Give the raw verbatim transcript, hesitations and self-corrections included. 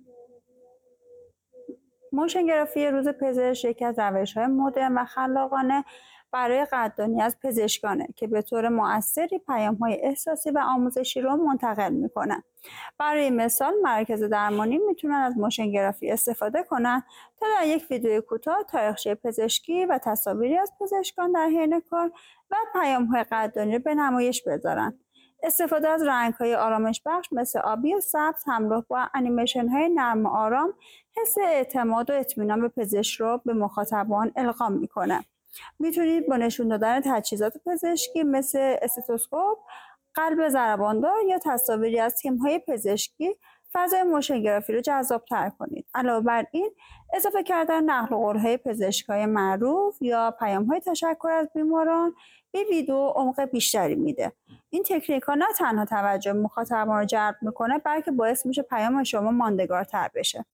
موشن گرافی روز پزشک یکی از روش‌های مدرن و خلاقانه برای قدردانی از پزشکانه که به طور مؤثری پیام‌های احساسی و آموزشی رو منتقل می‌کنن. برای مثال مراکز درمانی میتونن از موشن گرافی استفاده کنن تا در یک ویدیو کوتاه تاریخچه پزشکی و تصاویری از پزشکان در حین کار و پیام‌های قدردانی رو به نمایش بذارن. استفاده از رنگ‌های آرامش بخش مثل آبی و سبز همراه با انیمیشن‌های نرم و آرام حس اعتماد و اطمینان به پزشک رو به مخاطبان القا میکنه. میتونید با نشون دادن تجهیزات پزشکی مثل استتوسکوپ، قلب ضرباندار یا تصاویری از تیم‌های پزشکی فضای موشن گرافی رو جذاب‌تر کنید. علاوه بر این، اضافه کردن نقل قول‌های پزشکای معروف یا پیام‌های تشکر از بیماران به ویدیو عمق بیشتری میده. این تکنیک‌ها نه تنها توجه مخاطبان رو جلب میکنه، بلکه باعث میشه پیام شما ماندگارتر بشه.